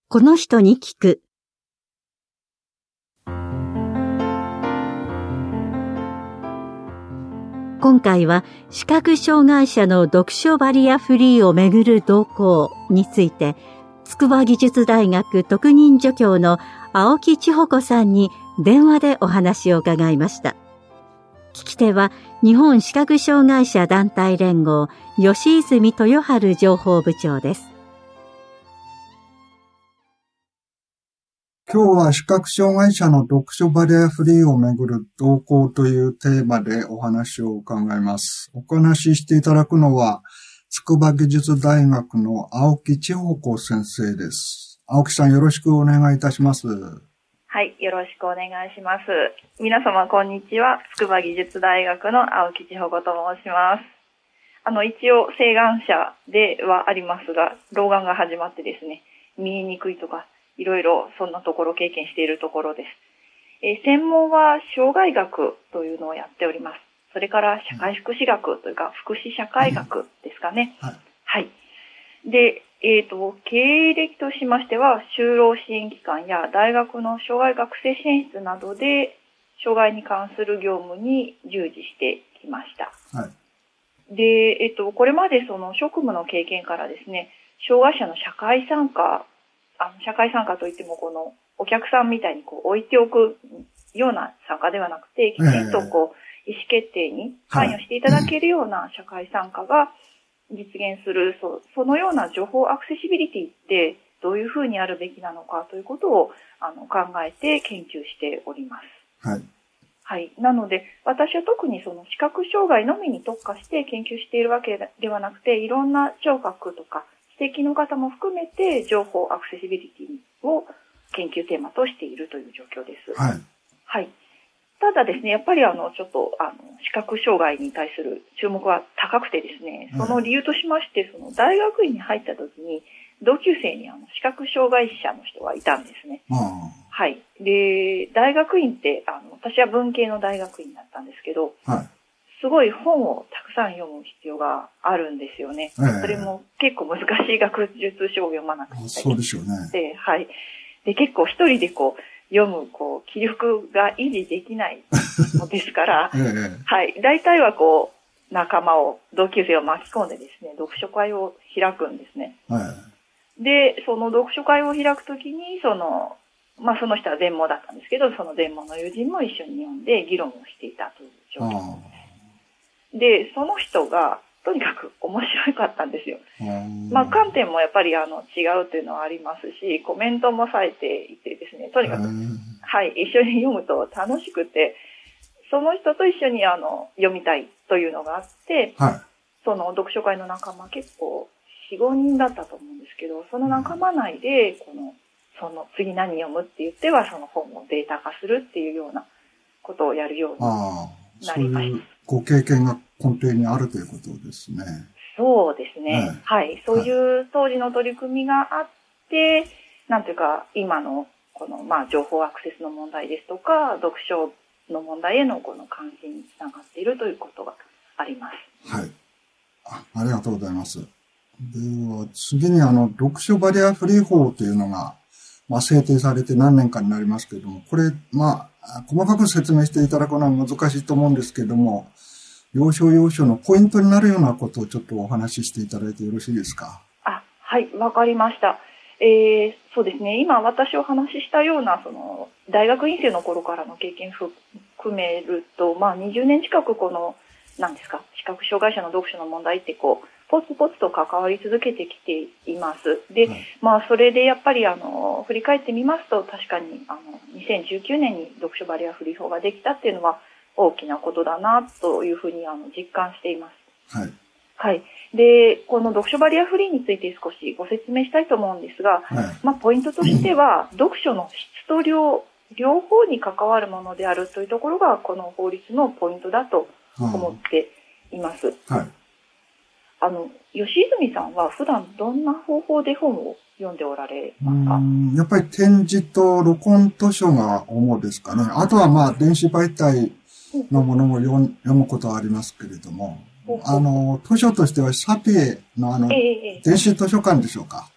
この人に聞く。今回は視覚障害者の読書バリアフリーをめぐる動向について、筑波技術大学特任助教の青木千穂子さんに電話でお話を伺いました。聞き手は日本視覚障害者団体連合吉泉豊春情報部長です。 今日は視覚障害者の読書バリアフリーをめぐる動向というテーマでお話を伺います。お話ししていただくのは筑波技術大学の青木千穂子先生です。青木さん、よろしくお願いいたします。 はい、よろしくお願いします。皆様こんにちは。筑波技術大学の青木千穂子と申します。一応晴眼者ではありますが、老眼が始まってですね、見えにくいとかいろいろそんなところを経験しているところです。専門は障害学というのをやっております。それから社会福祉学というか福祉社会学ですかね。はい。で、経歴としましては、就労支援機関や大学の障害学生支援室などで障害に関する業務に従事してきました。はい。で、これまでその職務の経験からですね、障害者の社会参加といっても、このお客さんみたいに置いておくような参加ではなくて、きちんと意思決定に関与していただけるような社会参加が実現する、そのような情報アクセシビリティってどういうふうにあるべきなのかということを考えて研究しております。はい。はい。なので、私は特にその視覚障害のみに特化して研究しているわけではなくて、いろんな聴覚とか知的の方も含めて情報アクセシビリティを研究テーマとしているという状況です。はい。はい。ただですね、やっぱりちょっと視覚障害に対する注目は高くてですね、その理由としまして、その大学院に入った時に同級生に視覚障害者の人がいたんですね。はい。で、大学院って私は文系の大学院だったんですけど、はい。すごい本をたくさん読む必要があるんですよね。それも結構難しい学術書を読まなくて。 そうでしょうね。 はい。で、結構一人で読む気力が維持できないのですから、はい。大体は仲間を、同級生を巻き込んでですね、読書会を開くんですね。で、その読書会を開くときに、その人は全盲だったんですけど、その全盲の友人も一緒に読んで議論をしていたという状況です。で、その人がとにかく面白かったんですよ。観点もやっぱり違うというのはありますし、コメントも冴えていてですね、とにかく、はい、一緒に読むと楽しくて、その人と一緒に読みたいというのがあって、その読書会の仲間結構4、5人だったと思うんですけど、その仲間内で、その次何読むって言っては、その本をデータ化するっていうようなことをやるようになりました。そういうご経験が根底にあるということですね。 そうですね。はい。そういう当時の取り組みがあって、なんていうか、今の情報アクセスの問題ですとか、読書の問題への関心につながっているということがあります。 はい。ありがとうございます。では、次に読書バリアフリー法というのが、制定されて何年かになりますけれども、これ、細かく説明していただくのは難しいと思うんですけれども、要所要所のポイントになるようなことをちょっとお話ししていただいてよろしいですか？ はい、わかりました。そうですね、今私お話ししたような、大学院生の頃からの経験含めると、20年近く視覚障害者の読書の問題ってポツポツと関わり続けてきています。で、それでやっぱり振り返ってみますと、確かに2019年に読書バリアフリー法ができたっていうのは大きなことだなというふうに実感しています。はい。はい。で、この読書バリアフリーについて少しご説明したいと思うんですが、ポイントとしては、読書の質と量、両方に関わるものであるというところが、この法律のポイントだと思っています。はい。吉泉さんは普段どんな方法で本を読んでおられますか？ やっぱり展示と録音図書が主ですかね。あとは電子媒体のものも読むことはありますけれども、図書としてはサピエの電子図書館でしょうか。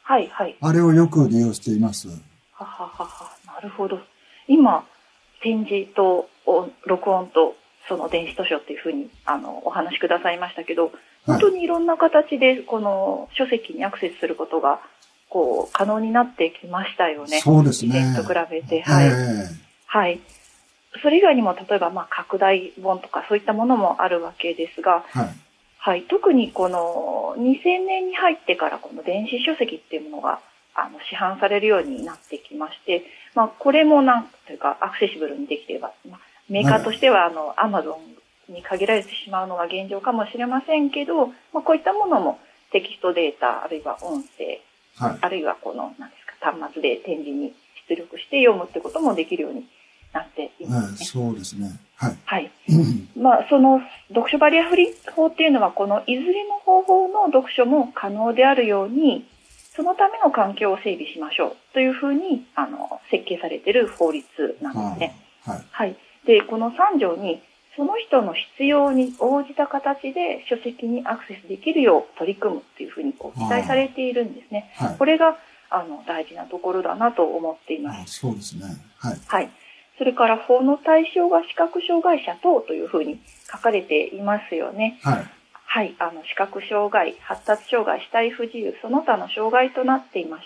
はいはい。 あれをよく利用しています。 はははは。なるほど。今、展示と録音とその電子図書っていうふうにお話しくださいましたけど、本当にいろんな形でこの書籍にアクセスすることが可能になってきましたよね。 そうですね。 以前と比べて。はい。はい。それ以外にも例えば拡大本とかそういったものもあるわけですが、 はい。 はい。特にこの2000年に入ってからこの電子書籍っていうものが市販されるようになってきまして、これもなんというかアクセシブルにできていれば、メーカーとしてはAmazon に限られてしまうのが現状かもしれませんけど、こういったものもテキストデータ、あるいは音声、 はい、あるいは端末で展示に出力して読むってこともできるようになっていますね。 そうですね。はい。 はい。その読書バリアフリー法っていうのは、このいずれの方法の読書も可能であるように、そのための環境を整備しましょうというふうに設計されている法律なんですね。はい。はい。で、この3条に、その人の必要に応じた形で書籍にアクセスできるよう取り組むっていうふうに記載されているんですね。はい、これが大事なところだなと思っています。 そうですね。はい。 はい。それから法の対象が視覚障害者等というふうに書かれていますよね。はい。はい。視覚障害、発達障害、肢体不自由、その他の障害となっていまして、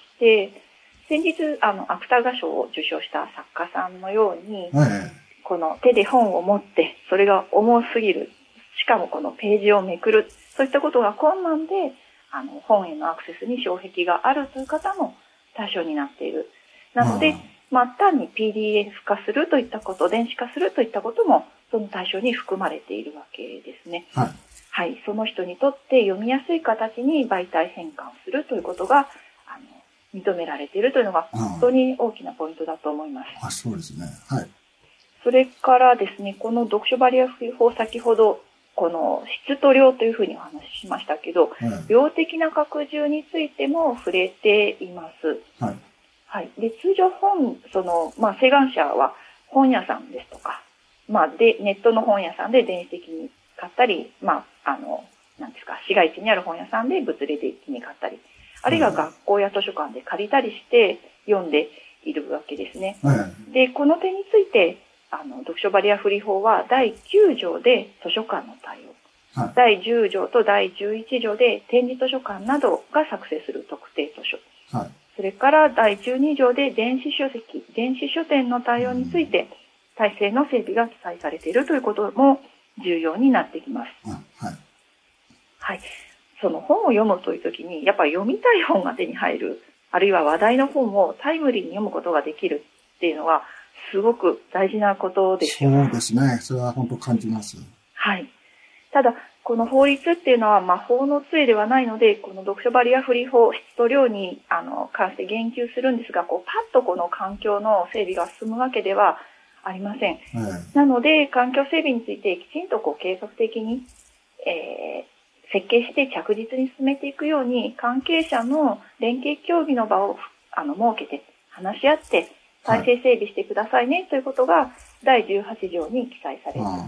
先日、芥川賞を受賞した作家さんのように、この手で本を持って、それが重すぎる。しかもこのページをめくる。そういったことが困難で、本へのアクセスに障壁があるという方も対象になっている。なので、単に PDF 化するといったこと、電子化するといったことも、その対象に含まれているわけですね。はい。はい。その人にとって読みやすい形に媒体変換するということが、認められているというのが、本当に大きなポイントだと思います。 そうですね。はい。 それからですね、この読書バリアフリー法、先ほど、この質と量というふうにお話ししましたけど、量的な拡充についても触れています。はい。はい。で、通常請願者は本屋さんですとか、で、ネットの本屋さんで電子的に買ったり、市街地にある本屋さんで物理的に買ったり、あるいは学校や図書館で借りたりして読んでいるわけですね。で、この点について、読書バリアフリー法は第9条で図書館の対応、第10条と第11条で展示図書館などが作成する特定図書、それから第12条で電子書籍、電子書店の対応について体制の整備が記載されているということも重要になってきます。はい。その本を読むというときに、やっぱり読みたい本が手に入る、あるいは話題の本をタイムリーに読むことができるっていうのは、すごく大事なことですよね。 そうですね。それは本当感じます。 はい。ただ、この法律っていうのは魔法の杖ではないので、この読書バリアフリー法、質と量に関して言及するんですが、パッとこの環境の整備が進むわけではありません。なので、環境整備についてきちんと計画的に、設計して着実に進めていくように、関係者の連携協議の場を設けて、話し合って、体制整備してくださいねということが第18条に記載されています。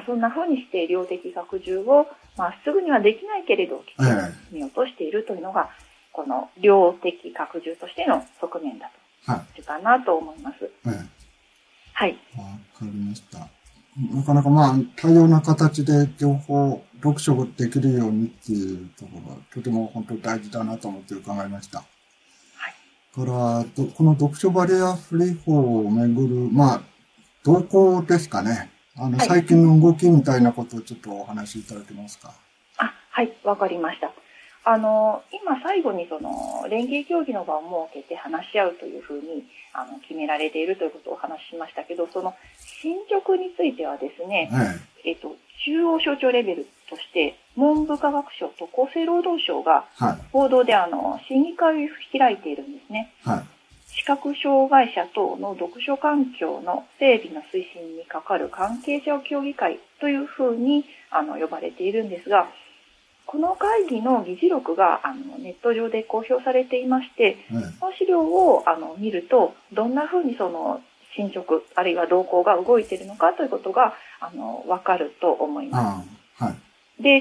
そんな風にして量的拡充を、すぐにはできないけれど、きちんと見落としているというのが、この量的拡充としての側面だと、いうかなと思います。はい。 わかりました。なかなか多様な形で両方読書ができるようにっていうところがとても本当に大事だなと思って伺いました。からこの読書バリアフリー法をめぐる動向ですかね。最近の動きみたいなことをちょっとお話しいただけますか。 はい、わかりました。今最後に連携協議の場を設けて話し合うというふうに決められているということをお話ししましたけど、その進捗についてはですね、中央省庁レベルとして文部科学省と厚生労働省が合同で審議会を開いているんですね。視覚障害者等の読書環境の整備の推進に係る関係者協議会というふうに呼ばれているんですが、この会議の議事録がネット上で公表されていまして、この資料を見ると、どんなふうに進捗、あるいは動向が動いているのかということがわかると思います。で、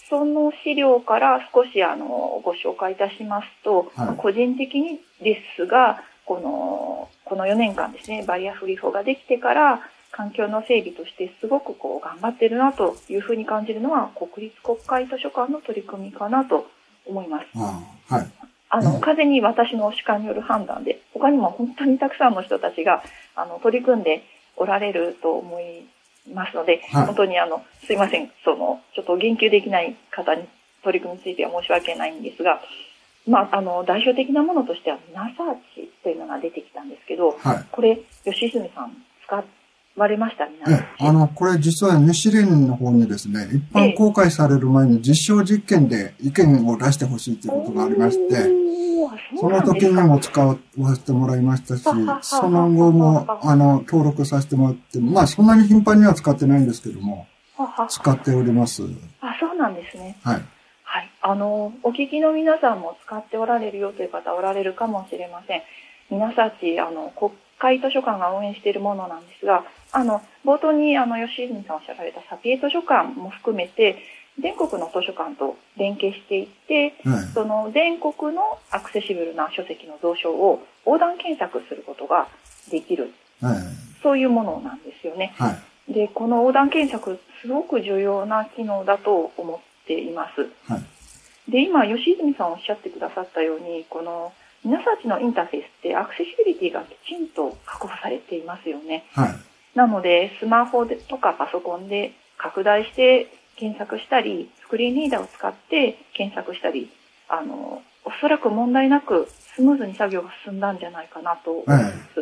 その資料から少しご紹介いたしますと、 はい個人的にですが、この4年間ですね、バリアフリー法ができてから、環境の整備としてすごく頑張ってるなというふうに感じるのは、国立国会図書館の取り組みかなと思います。 はい。 完全に私の主観による判断で、他にも本当にたくさんの人たちが、取り組んでおられると思いますので、 はい、 本当にすいません、ちょっと言及できない方に取り組みについては申し訳ないんですが、代表的なものとしては、ミナサーチというのが出てきたんですけど、 はい、 これ、吉住さん、使われました？ミナサーチ。 これ実は日蓮の方にですね、一般公開される前に実証実験で意見を出してほしいということがありまして、その時にも使わせてもらいましたし、その後も、登録させてもらって、そんなに頻繁には使ってないんですけども、使っております。 そうなんですね。 はい。 はい。お聞きの皆さんも使っておられるよという方おられるかもしれません。ミナサーチ、国会図書館が運営しているものなんですが、冒頭に、吉泉さんおっしゃられたサピエ図書館も含めて、全国の図書館と連携していて、その全国のアクセシブルな書籍の蔵書を横断検索することができる、そういうものなんですよね。で、この横断検索すごく重要な機能だと思っています。で、今吉泉さんおっしゃってくださったように、このミナサーチのインターフェースってアクセシビリティがきちんと確保されていますよね。なのでスマホとかパソコンで拡大して検索したり、スクリーンリーダーを使って検索したり、おそらく問題なくスムーズに作業が進んだんじゃないかなと思います。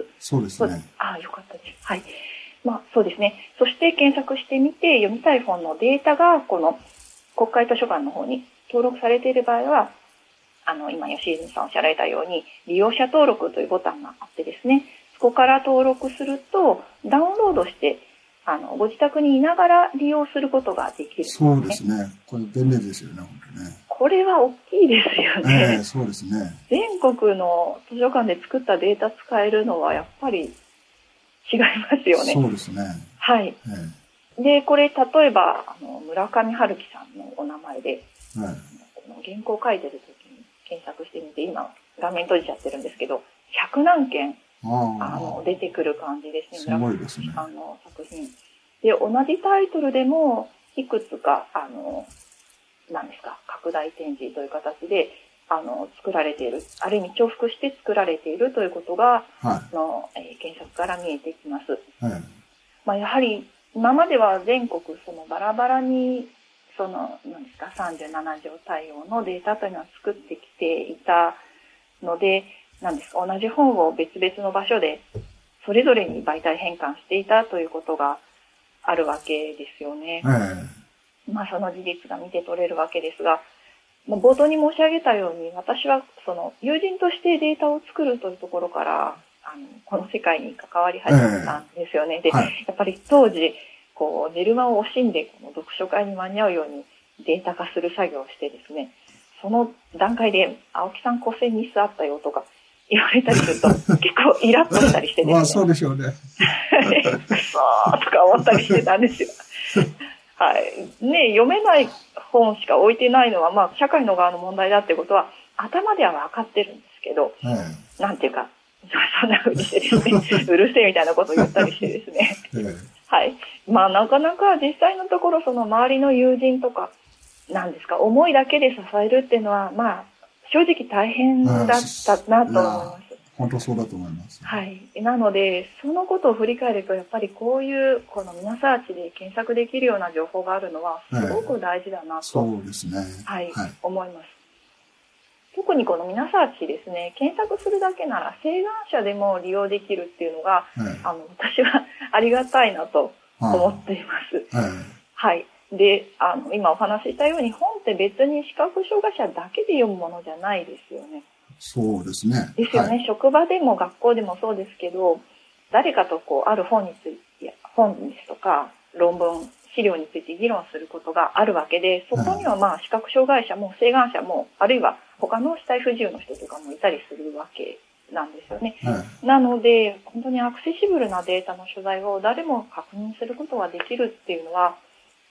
そうですね。 よかったです。はい。そうですね。そして検索してみて読みたい本のデータがこの国会図書館の方に登録されている場合は、今吉泉さんおっしゃられたように利用者登録というボタンがあってですね、そこから登録するとダウンロードしてご自宅にいながら利用することができる、 そうですね。これ便利ですよね、本当ね。 これは大きいですよね。 そうですね。 全国の図書館で作ったデータ使えるのはやっぱり違いますよね。 そうですね。 はい。で、これ例えば村上春樹さんのお名前で、この原稿を書いてる時に検索してみて、今画面閉じちゃってるんですけど、100何件出てくる感じですね。 すごいですね。 作品で、同じタイトルでもいくつか何ですか、拡大展示という形で作られている、ある意味重複して作られているということが、検索から見えてきます。やはり今までは全国バラバラに何ですか、37条対応のデータというのは作ってきていたので、何ですか、同じ本を別々の場所でそれぞれに媒体変換していたということがあるわけですよね。その事実が見て取れるわけですが、冒頭に申し上げたように、私は友人としてデータを作るというところからこの世界に関わり始めたんですよね。で、やっぱり当時寝る間を惜しんでこの読書会に間に合うようにデータ化する作業をしてですね、その段階で青木さん古銭ミスあったよとか言われたりすると結構イラッとしたりしてですね。 そうでしょうね。 くそーとか思ったりしてたんですよ。はい。読めない本しか置いてないのは、社会の側の問題だってことは頭では分かってるんですけど、なんていうか、そんな風にしてですね、うるせえみたいなことを言ったりしてですね。はい。なかなか実際のところ周りの友人とか、なんですか、思いだけで支えるっていうのは、正直大変だったなと思います。 本当そうだと思います。 はい。なので、そのことを振り返ると、やっぱりこういう、このミナサーチで検索できるような情報があるのは、すごく大事だなと、 そうですね。 思います。特にこのミナサーチですね、検索するだけなら、請願者でも利用できるっていうのが、私はありがたいなと思っています。はい。で、今お話ししたように、本って別に視覚障害者だけで読むものじゃないですよね。 そうですね。 ですよね。職場でも学校でもそうですけど、誰かとある本について、本ですとか、論文、資料について議論することがあるわけで、そこには視覚障害者も請願者も、あるいは他の肢体不自由の人とかもいたりするわけなんですよね。なので、本当にアクセシブルなデータの所在を誰も確認することができるっていうのは、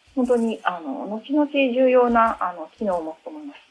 本当に、後々重要な、機能を持つと思います。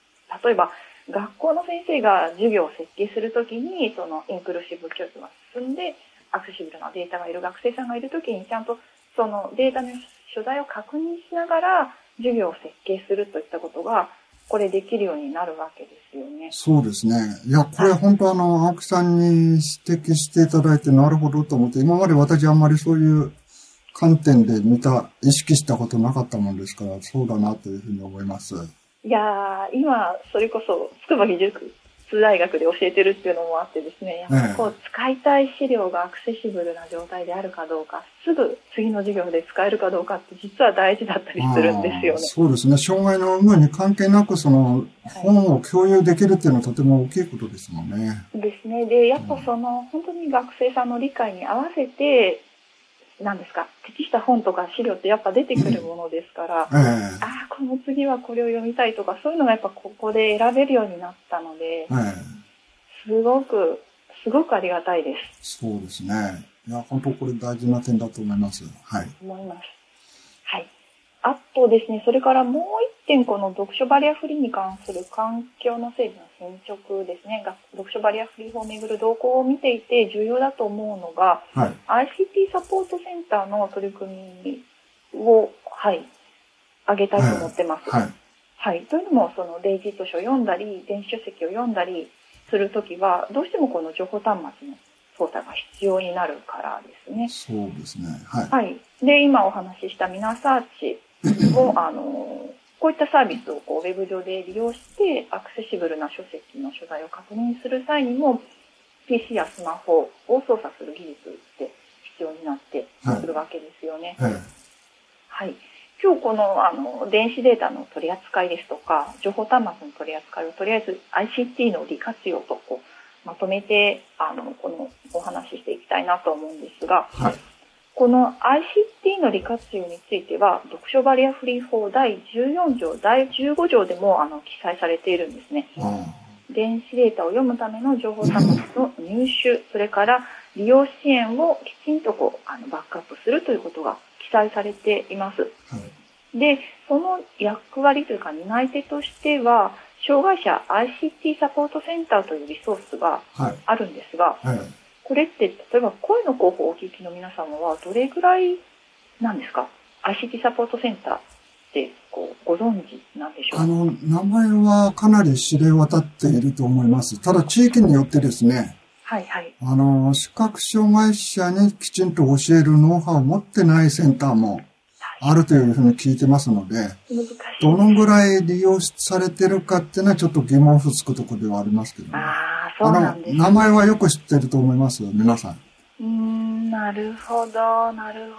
例えば、学校の先生が授業を設計するときに、そのインクルーシブ教育が進んで、アクセシブルなデータがいる学生さんがいるときに、ちゃんとそのデータの所在を確認しながら、授業を設計するといったことが、これできるようになるわけですよね。 そうですね。いや、これ本当青木さんに指摘していただいて、なるほどと思って、今まで私あんまりそういう観点で意識したことなかったもんですから、そうだなというふうに思います。 いやー、今、それこそ、筑波技術大学で教えてるっていうのもあってですね、やっぱこう、使いたい資料がアクセシブルな状態であるかどうか、すぐ次の授業で使えるかどうかって実は大事だったりするんですよね。 そうですね。障害の有無に関係なく、その、本を共有できるっていうのはとても大きいことですもんね。 ですね。で、やっぱその、本当に学生さんの理解に合わせて、何ですか、適した本とか資料ってやっぱ出てくるものですから、この次はこれを読みたいとか、そういうのがやっぱここで選べるようになったので、すごくありがたいです。 そうですね。いや、本当これ大事な点だと思います。はい。 思います。はい。あとですね、それからもう一点、この読書バリアフリーに関する環境の整備の進捗ですね。読書バリアフリー法をめぐる動向を見ていて重要だと思うのが、ICT サポートセンターの取り組みを、挙げたいと思ってます。というのも、そのデイジー図書を読んだり、電子書籍を読んだりするときは、どうしてもこの情報端末の操作が必要になるからですね。 そうですね。 で、今お話ししたミナサーチも、こういったサービスをウェブ上で利用して、アクセシブルな書籍の所在を確認する際にも、PC やスマホを操作する技術って必要になってくるわけですよね。今日この、電子データの取り扱いですとか、情報端末の取り扱いをとりあえず ICT の利活用とまとめて、このお話ししていきたいなと思うんですが、この ICT の利活用については、読書バリアフリー法第14条、第15条でも記載されているんですね。電子データを読むための情報端末の入手、それから利用支援をきちんとバックアップするということが記載されています。で、その役割というか担い手としては、障害者 ICT サポートセンターというリソースがあるんですが、これって例えば声の広報をお聞きの皆様はどれぐらいなんですか？ ICT サポートセンターってご存知なんでしょうか？ 名前はかなり知れ渡っていると思います。ただ地域によってですね、視覚障害者にきちんと教えるノウハウを持ってないセンターもあるというふうに聞いてますので、どのぐらい利用されてるかっていうのはちょっと疑問符つくところではありますけどね。 そうなんですね。 名前はよく知ってると思いますよ、皆さん。 なるほど。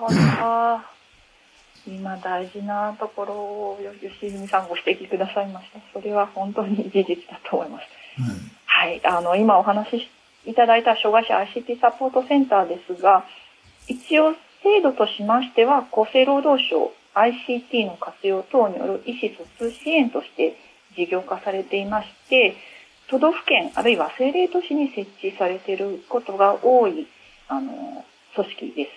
今大事なところを吉泉さんご指摘くださいました。それは本当に事実だと思います。今お話しいただいた障害者 ICT サポートセンターですが、一応制度としましては、厚生労働省 ICT の活用等による意思疎通支援として事業化されていまして、都道府県あるいは政令都市に設置されていることが多い組織です。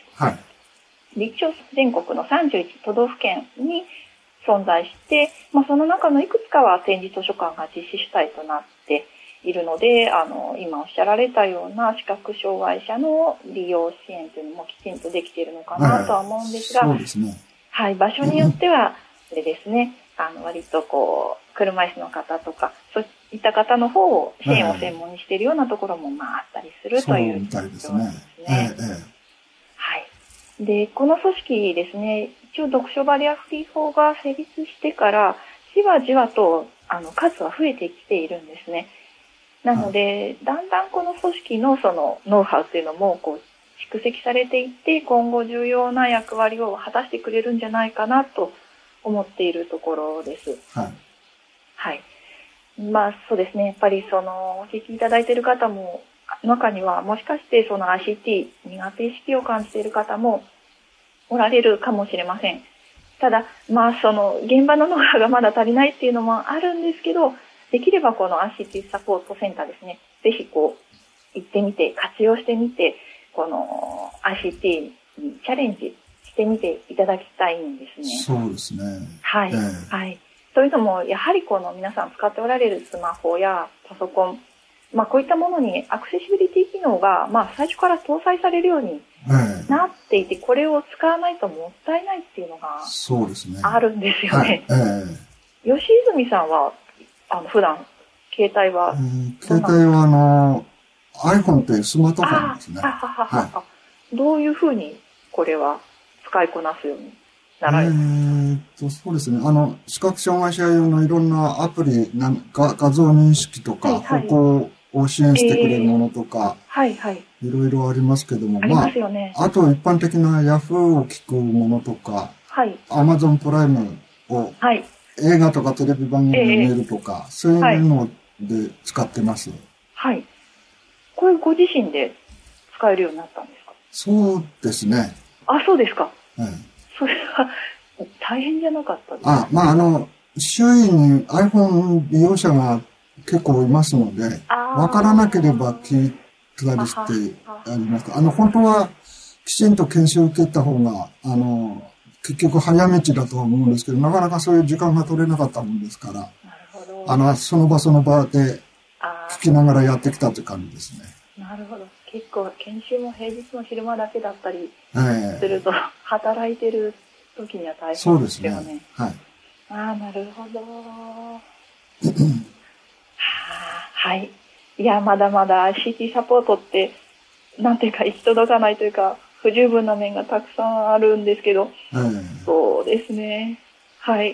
一応全国の31都道府県に存在して、その中のいくつかは展示図書館が実施主体となっているので、今おっしゃられたような視覚障害者の利用支援というのもきちんとできているのかなとは思うんですが、 そうですね。 場所によっては、それですね、割と車椅子の方とか、そういった方の方を支援を専門にしているようなところもあったりするという状況ですね。 で、この組織ですね、一応読書バリアフリー法が成立してから、じわじわと数は増えてきているんですね。なので、だんだんこの組織のそのノウハウというのも蓄積されていって、今後重要な役割を果たしてくれるんじゃないかなと思っているところです。そうですね。やっぱりお聞きいただいている方も、中にはもしかしてその ICT 苦手意識を感じている方もおられるかもしれません。ただ、現場のノウハウがまだ足りないっていうのもあるんですけど、できればこの ICT サポートセンターですね、ぜひ行ってみて、活用してみて、この ICT にチャレンジしてみていただきたいんですね。 そうですね。 はい。はい。というのも、やはりこの皆さん使っておられるスマホやパソコン、こういったものにアクセシビリティ機能が、最初から搭載されるようになっていて、これを使わないともったいないっていうのが、 そうですね。 あるんですよね。吉泉さんは、普段、携帯は、 携帯はiPhone というスマートフォンですね。 どういうふうにこれは使いこなすようになられますか？ そうですね。視覚障害者用のいろんなアプリ、画像認識とか、歩行を支援してくれるものとか、いろいろありますけども、あと一般的な Yahoo を聞くものとか、Amazon プライムを、映画とかテレビ番組を見るとか、そういうので使ってます。 はい。これご自身で使えるようになったんですか？ そうですね。 そうですか。それは大変じゃなかったですか？ 周囲に iPhone 利用者が結構いますので、わからなければ聞いたりしてあります。本当はきちんと研修を受けた方が、結局早道だと思うんですけど、なかなかそういう時間が取れなかったもんですから、その場その場で聞きながらやってきたという感じですね。 なるほど。結構研修も平日の昼間だけだったりすると、働いてる時には大変ですよね。そうですね。はい。なるほど。はい。いや、まだまだ ICT サポートって、なんていうか行き届かないというか、不十分な面がたくさんあるんですけど、そうですね。はい。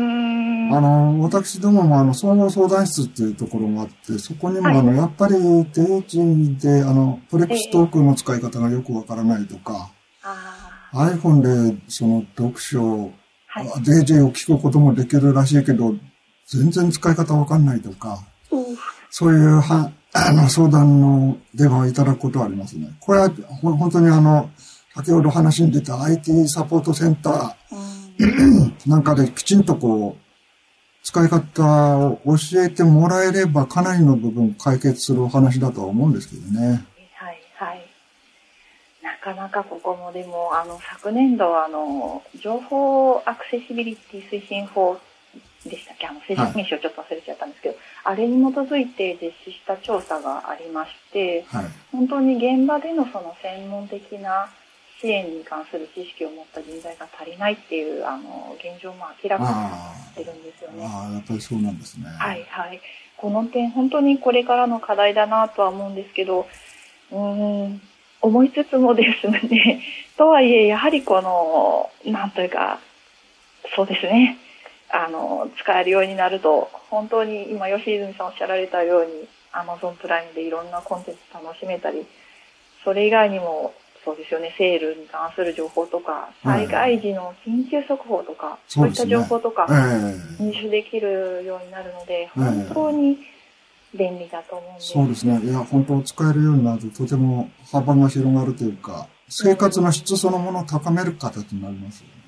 私どもも総合相談室っていうところがあって、そこにもやっぱり定時でフレックストークの使い方がよくわからないとか、iPhone でその読書、DJ を聞くこともできるらしいけど、全然使い方わかんないとか、そういう相談の電話をいただくことはありますね。これは本当に先ほど話に出た IT サポートセンターなんかできちんと使い方を教えてもらえればかなりの部分解決するお話だとは思うんですけどね。 はい。なかなかここもでも昨年度情報アクセシビリティ推進法でしたっけ、正式名称ちょっと忘れちゃったんですけど、あれに基づいて実施した調査がありまして、本当に現場でのその専門的な支援に関する知識を持った人材が足りないっていう現状も明らかになってるんですよね。 やっぱりそうなんですね。 この点本当にこれからの課題だなとは思うんですけど、思いつつもですね、とはいえやはりなんというか、そうですね。使えるようになると、本当に今吉泉さんおっしゃられたように Amazon プライムでいろんなコンテンツ楽しめたり、それ以外にもそうですよね、セールに関する情報とか、災害時の緊急速報とか、そういった情報とか入手できるようになるので、本当に便利だと思うんです。 そうですね。いや、本当使えるようになるととても幅が広がるというか、生活の質そのものを高める形になりますよね。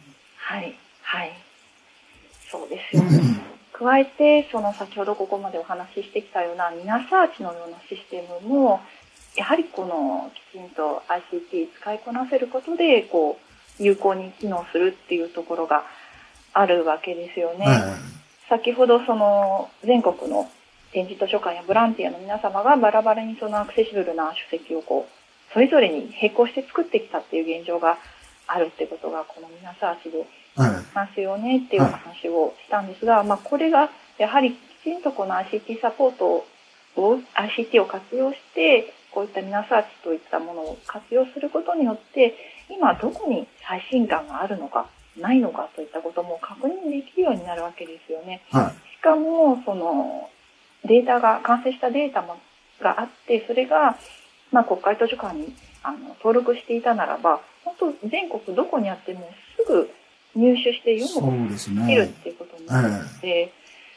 そうですよね。加えて、先ほどここまでお話ししてきたようなミナサーチのようなシステムも、やはりきちんと ICT 使いこなせることで、有効に機能するっていうところがあるわけですよね。先ほど全国の展示図書館やボランティアの皆様がバラバラにアクセシブルな書籍をそれぞれに並行して作ってきたっていう現状があるってことがこのミナサーチでますよねっていう話をしたんですが、これがやはりきちんとこの ICT サポートを ICT を活用してこういったミナサーチといったものを活用することによって今どこに最新感があるのかないのかといったことも確認できるようになるわけですよね。しかもデータが完成したデータがあってそれが国会図書館に登録していたならば本当全国どこにあってもすぐ入手して読むことができるっていうことになるので、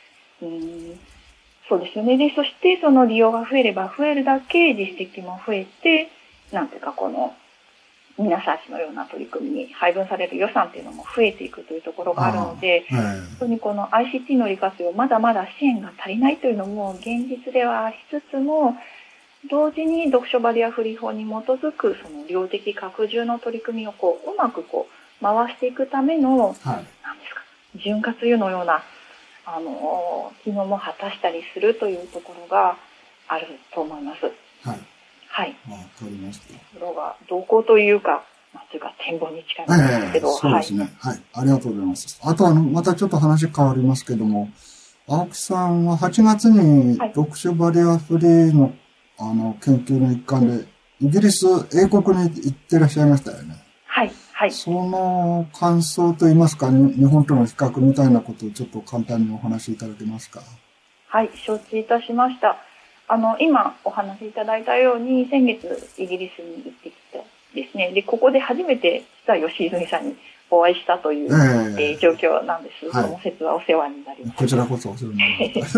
そうですよね。で、そしてその利用が増えれば増えるだけ実績も増えて、なんていうかミナサーチのような取り組みに配分される予算っていうのも増えていくというところがあるので、本当にICT の利活用まだまだ支援が足りないというのも現実ではありつつも、 同時に読書バリアフリー法に基づくその量的拡充の取り組みをうまく回していくための、なんですか、潤滑油のような機能も果たしたりするというところがあると思います。 はい。 はい。 わかりました。 それが動向というか、というか展望に近いんですけど、 そうですね。はい。ありがとうございます。あとまたちょっと話変わりますけども、青木さんは8月に読書バリアフリーの、研究の一環で、イギリス、英国に行ってらっしゃいましたよね。 はい、はい。 その感想といいますか、日本との比較みたいなことをちょっと簡単にお話しいただけますか。 はい、承知いたしました。今お話しいただいたように、先月イギリスに行ってきてですね、で、ここで初めて実は吉泉さんにお会いしたという、状況なんです。その説はお世話になります。 こちらこそお世話になります。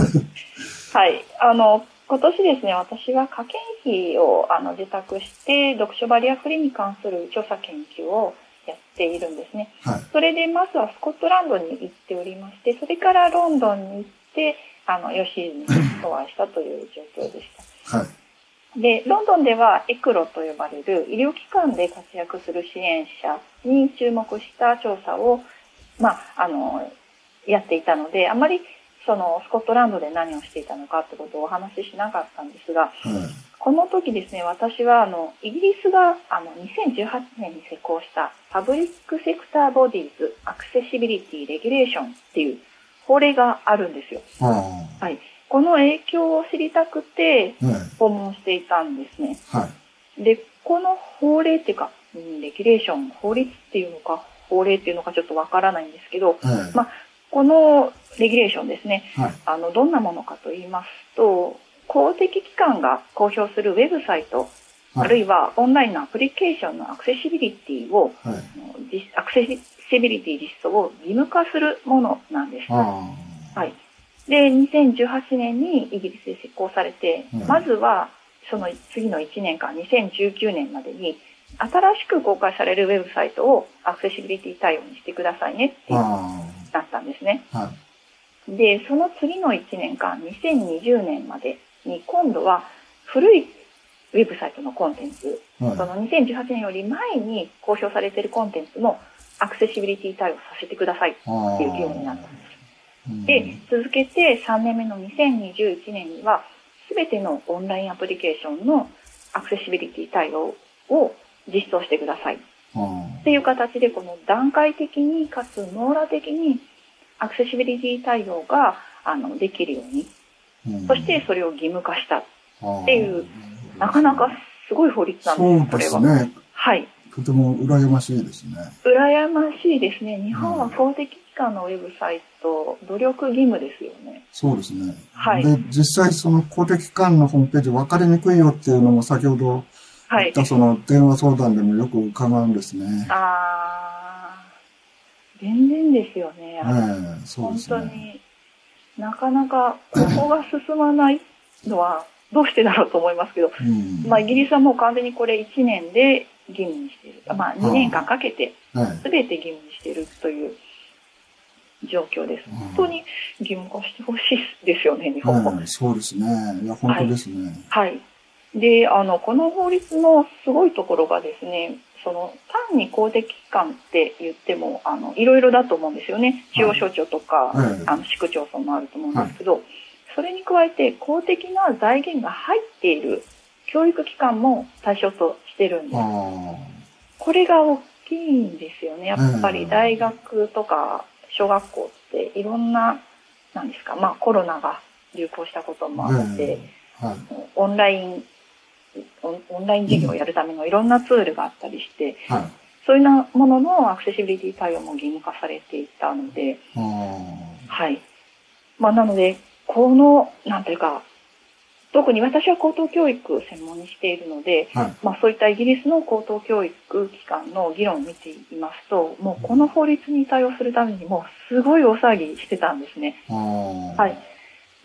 はい。今年ですね、私は科研費を受託して読書バリアフリーに関する調査研究をやっているんですね。 はい、 それでまずはスコットランドに行っておりまして、それからロンドンに行って、吉泉にお会いしたという状況でした。 はい。 で、ロンドンではエクロと呼ばれる医療機関で活躍する支援者に注目した調査を、やっていたので、あまりスコットランドで何をしていたのかってことをお話ししなかったんですが、この時ですね、私はイギリスが2018年に施行したパブリックセクターボディーズアクセシビリティレギュレーションっていう法令があるんですよ。はい。この影響を知りたくて訪問していたんですね。 はい。 で、この法令っていうか、レギュレーション、法律っていうのか、法令っていうのかちょっとわからないんですけど、このレギュレーションですね、どんなものかと言いますと、公的機関が公表するウェブサイト、あるいはオンラインのアプリケーションのアクセシビリティを、アクセシビリティ実装を義務化するものなんです。はい。で、2018年にイギリスで施行されて、まずはその次の1年間、2019年までに、新しく公開されるウェブサイトをアクセシビリティ対応にしてくださいねってなったんですね。で、その次の1年間、2020年までに今度は古いウェブサイトのコンテンツ、その2018年より前に公表されているコンテンツもアクセシビリティ対応させてくださいっていう義務になったんです。で、続けて3年目の2021年には、すべてのオンラインアプリケーションのアクセシビリティ対応を実装してくださいっていう形で、この段階的にかつ網羅的にアクセシビリティ対応ができるように、そしてそれを義務化したっていう、なかなかすごい法律なんです。 そうですね。 はい。 とても羨ましいですね。 羨ましいですね。日本は公的機関のウェブサイト、努力義務ですよね。 そうですね。 はい。 で、実際その公的機関のホームページ分かりにくいよっていうのも先ほど言ったその電話相談でもよく伺うんですね。 全然ですよね。 そうですね。 本当になかなかここが進まないのはどうしてだろうと思いますけど、イギリスはもう完全にこれ1年で義務にしている。2年間かけて全て義務にしているという状況です。本当に義務化してほしいですよね、日本も。 そうですね。いや、本当ですね。 はい。で、この法律のすごいところがですね、単に公的機関って言っても、いろいろだと思うんですよね。中央省庁とか、市区町村もあると思うんですけど、それに加えて公的な財源が入っている教育機関も対象としてるんです。これが大きいんですよね。やっぱり大学とか小学校っていろんな、なんですか、コロナが流行したこともあって、オンライン授業をやるためのいろんなツールがあったりして、そういうもののアクセシビリティ対応も義務化されていたので、はい。なので、なんていうか、特に私は高等教育を専門にしているので、そういったイギリスの高等教育機関の議論を見ていますと、もうこの法律に対応するためにもすごい大騒ぎしてたんですね。はい。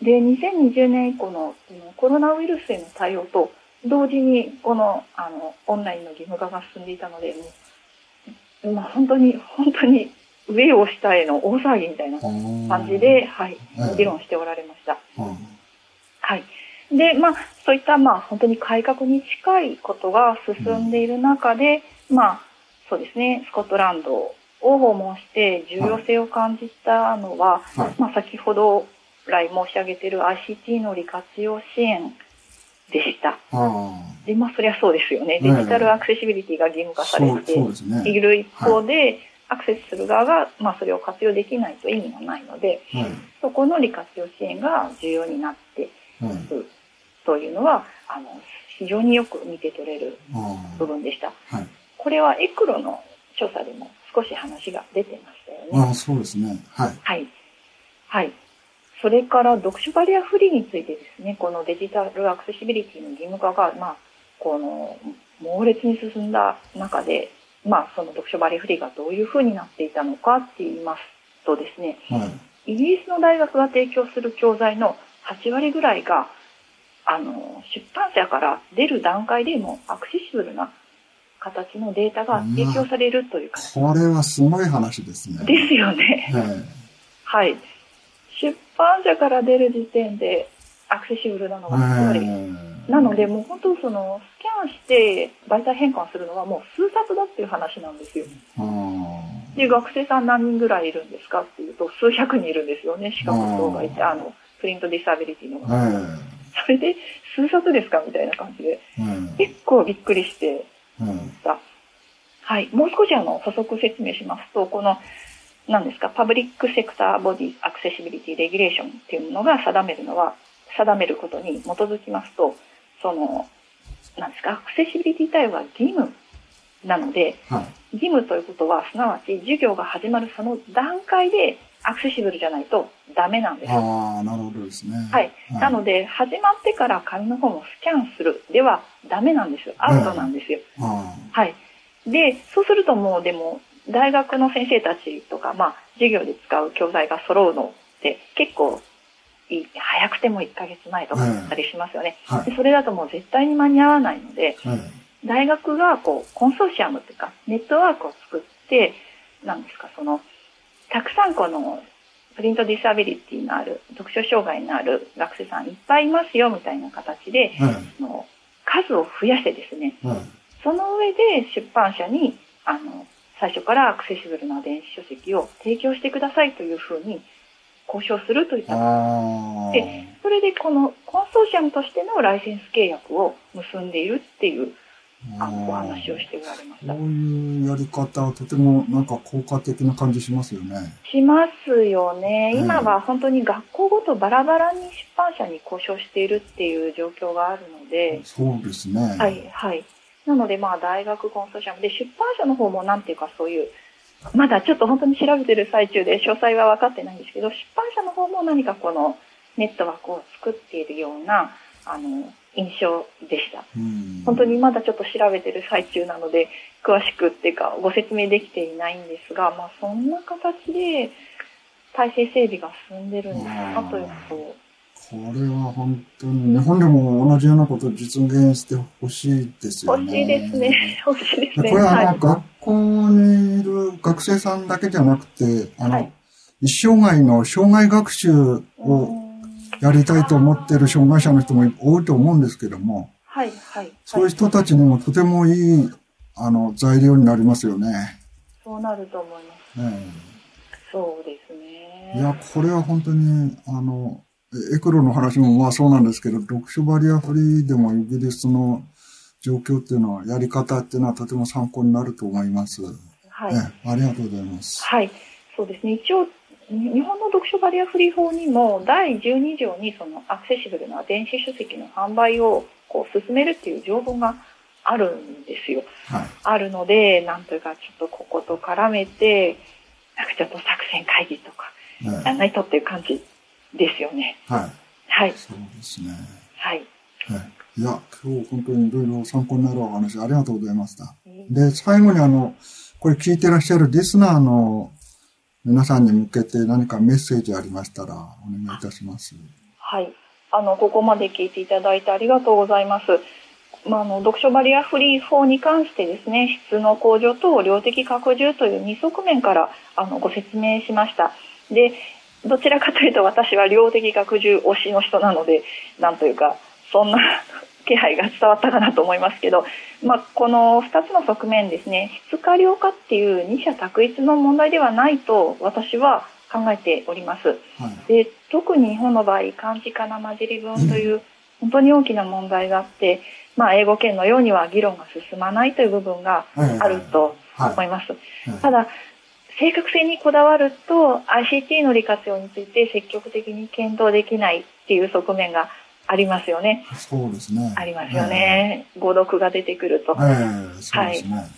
で、2020年以降のコロナウイルスへの対応と同時にオンラインの義務化が進んでいたので、本当に上を下への大騒ぎみたいな感じで、議論しておられました。はい。 で、そういった本当に改革に近いことが進んでいる中で、そうですね、スコットランドを訪問して重要性を感じたのは、先ほど来申し上げている ICT の利活用支援でした。で、そりゃそうですよね。デジタルアクセシビリティが義務化されている一方で、アクセスする側が、それを活用できないと意味がないので、そこの利活用支援が重要になっているというのは、非常によく見て取れる部分でした。これはエクロの調査でも少し話が出てましたよね。 そうですね。 はい。それから読書バリアフリーについてですね、このデジタルアクセシビリティの義務化が、この猛烈に進んだ中で、その読書バリアフリーがどういうふうになっていたのかって言いますとですね、イギリスの大学が提供する教材の8割ぐらいが、出版社から出る段階でもアクセシブルな形のデータが提供されるという形。 これはすごい話ですね。 ですよね。はい。出版社から出る時点でアクセシブルなのが8割。なので、もう本当スキャンして媒体変換するのはもう数冊だっていう話なんですよ。で、学生さん何人ぐらいいるんですかっていうと、数百人いるんですよね。視覚障害って、プリントディサビリティの。それで、数冊ですかみたいな感じで、結構びっくりしてた。はい。もう少し補足説明しますと、この、何ですか、パブリックセクターボディアクセシビリティレギュレーションっていうのが定めることに基づきますと、何ですか、アクセシビリティ対応が義務なので、義務ということは、すなわち授業が始まるその段階でアクセシブルじゃないとダメなんです。 なるほどですね。 なので、始まってから紙の本をスキャンするではダメなんです。アウトなんですよ。で、そうするともう、でも、大学の先生たちとか、授業で使う教材が揃うのって結構、早くても1ヶ月前とかだったりしますよね。でそれだともう絶対に間に合わないので、大学がコンソーシアムというか、ネットワークを作って、なんですか、たくさんこの、プリントディサビリティのある、読書障害のある学生さんいっぱいいますよ、みたいな形で、数を増やしてですね、その上で出版社に、最初からアクセシブルな電子書籍を提供してくださいというふうに交渉するといったで、それでこのコンソーシアムとしてのライセンス契約を結んでいるっていうお話をしておられました。 こういうやり方はとてもなんか効果的な感じしますよね。 しますよね。今は本当に学校ごとバラバラに出版社に交渉しているっていう状況があるので。 そうですね。 なので大学コンソーシアムで出版社の方もなんていうかそういう、まだちょっと本当に調べてる最中で詳細は分かってないんですけど、出版社の方も何かこのネットワークを作っているような、印象でした。本当にまだちょっと調べてる最中なので、詳しくっていうかご説明できていないんですが、そんな形で体制整備が進んでるんですかということを。 これは本当に日本でも同じようなことを実現してほしいですよね。 欲しいですね。欲しいですね。 これは学校にいる学生さんだけじゃなくて、一生涯の障害学習をやりたいと思っている障害者の人も多いと思うんですけども、そういう人たちにもとてもいい材料になりますよね。 そうなると思います。そうですね。 いや、これは本当にエクロの話もそうなんですけど、読書バリアフリーでもイギリスの状況っていうのは、やり方っていうのはとても参考になると思います。ありがとうございます。 そうですね。一応、日本の読書バリアフリー法にも、第12条にそのアクセシブルな電子書籍の販売を進めるっていう条文があるんですよ。あるので、なんというか、ちょっとここと絡めて、なんかちょっと作戦会議とか、やらないとっていう感じですよね。 そうですね。いや、今日本当にいろいろ参考になるお話ありがとうございました。で、最後にこれ聞いてらっしゃるリスナーの皆さんに向けて何かメッセージありましたらお願いいたします。 ここまで聞いていただいてありがとうございます。読書バリアフリー法に関してですね、質の向上と量的拡充という2側面からご説明しました。で、どちらかというと私は量的拡充推しの人なので、なんというか、 そんな気配が伝わったかなと思いますけど、この2つの側面ですね、質か量かっていう二者択一の問題ではないと私は考えております。はい、で、特に日本の場合、漢字かな混じり文という本当に大きな問題があって、英語圏のようには議論が進まないという部分があると思います。ただ、正確性にこだわると ICT の利活用について積極的に検討できないっていう側面がありますよね。 そうですね。 ありますよね。誤読が出てくると。 そうですね。 はい、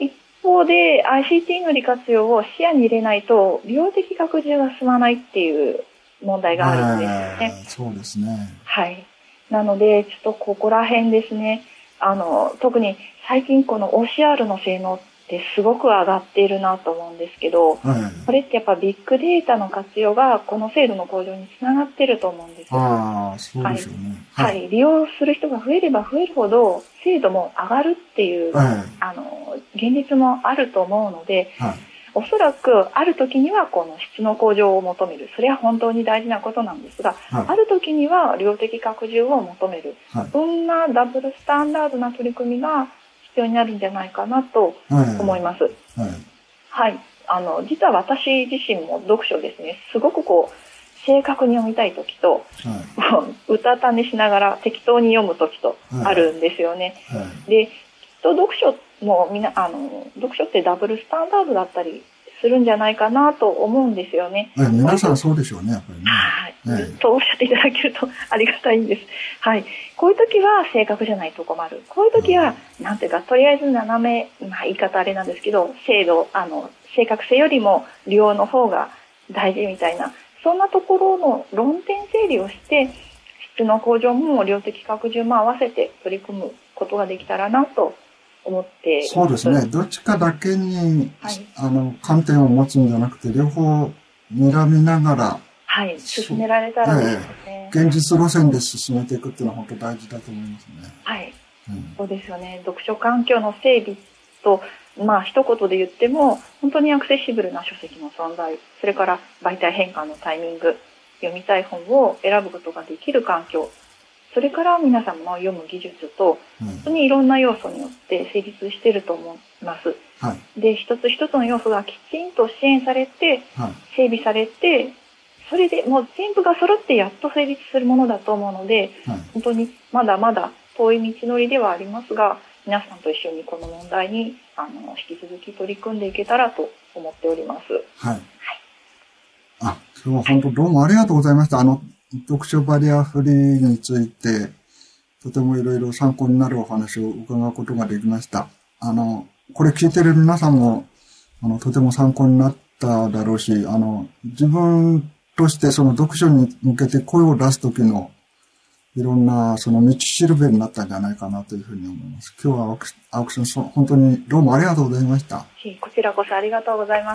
一方で ICT の利活用を視野に入れないと利用的拡充が進まないっていう問題があるんですね。 そうですね。 はい。なのでちょっとここら辺ですね。特に最近この OCR の性能ってすごく上がっているなと思うんですけど、これってやっぱビッグデータの活用がこの精度の向上につながっていると思うんです。 そうですよね。 はい。利用する人が増えれば増えるほど精度も上がるっていう、現実もあると思うので、おそらくある時にはこの質の向上を求める、それは本当に大事なことなんですが、ある時には量的拡充を求める、そんなダブルスタンダードな取り組みが必要になるんじゃないかなと思います。はい。実は私自身も読書ですね、すごく正確に読みたい時と、うたた寝しながら適当に読む時とあるんですよね。で、きっと読書も読書ってダブルスタンダードだったりするんじゃないかなと思うんですよね。 皆さんそうでしょうね、やっぱりね。 そうおっしゃっていただけるとありがたいんです。はい。こういう時は正確じゃないと困る。こういう時は、なんていうか、とりあえず斜め、言い方あれなんですけど、正確性よりも量の方が大事みたいな、そんなところの論点整理をして、質の向上も量的拡充も合わせて取り組むことができたらなと思っています。 そうですね。どっちかだけに、観点を持つんじゃなくて、両方睨みながら、 進められたらですね。 現実路線で進めていくっていうのは本当大事だと思いますね。 はい。そうですよね。読書環境の整備と、一言で言っても、本当にアクセシブルな書籍の存在、それから媒体変換のタイミング、読みたい本を選ぶことができる環境、それから皆様の読む技術と、本当にいろんな要素によって成立していると思います。で、一つ一つの要素がきちんと支援されて、整備されて、それでもう全部が揃ってやっと成立するものだと思うので、本当にまだまだ遠い道のりではありますが、皆さんと一緒にこの問題に引き続き取り組んでいけたらと思っております。 今日は本当どうもありがとうございました。読書バリアフリーについて、とてもいろいろ参考になるお話を伺うことができました。これ聞いてる皆さんも、とても参考になっただろうし、自分としてその読書に向けて声を出すときの、いろんなその道しるべになったんじゃないかなというふうに思います。今日は青木さん、本当にどうもありがとうございました。 こちらこそありがとうございます。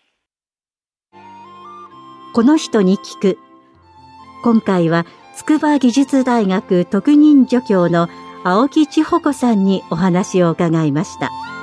この人に聞く。今回は筑波技術大学特任助教の青木千穂子さんにお話を伺いました。